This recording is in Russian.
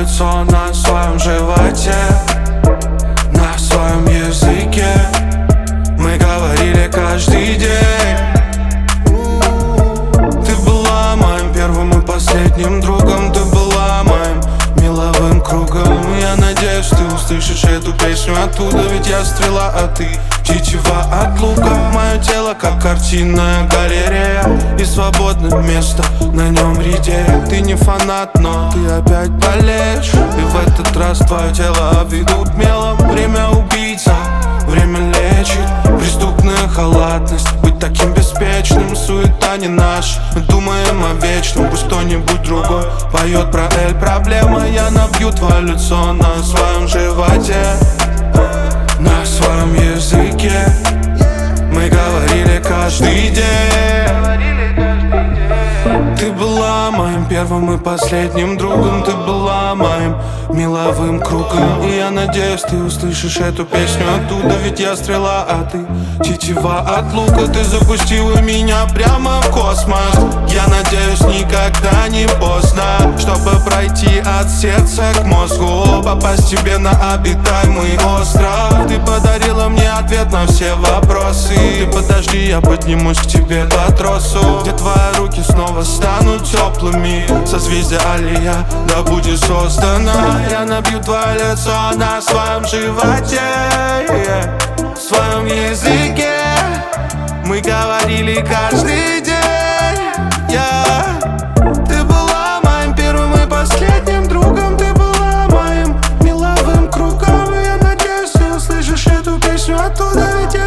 лицо на своем животе, на своем языке. Мы говорили каждый день. Ты была моим первым и последним другом. Ты была моим меловым кругом. Я надеюсь, ты услышишь эту песню оттуда. Ведь я стрела, а ты тетива от лука. Мое тело как картинная галерея, и свободное место на нем редеет. Ты не фанат, но ты опять болеешь, и в этот раз твое тело обведут мелом. Время убийца, время лечит. Преступная халатность, быть таким беспечным. Суета не наша, мы думаем о вечном. Пусть кто-нибудь другой поет про проблема. Я набью твое лицо на своем животе, на своем языке. Мы говорили каждый день. Ты была моим первым и последним другом. Ты была моим меловым кругом. И я надеюсь, ты услышишь эту песню оттуда. Ведь я стрела, а ты тетива от лука. Ты запустила меня прямо в космос. Я надеюсь, никогда не поздно, чтобы пройти от сердца к мозгу, попасть тебе на обитаемый остров. Ты подарила мне ответ на все вопросы. Ты подожди, я поднимусь к тебе по тросу, где твои руки снова станут теплыми. Созвездие Алия, да будет создана. Я набью твое лицо на своем животе, в своем языке. Мы говорили каждый день. Ты была моим первым и последним другом. Ты была моим меловым кругом. И я надеюсь, ты услышишь эту песню оттуда. Ведь я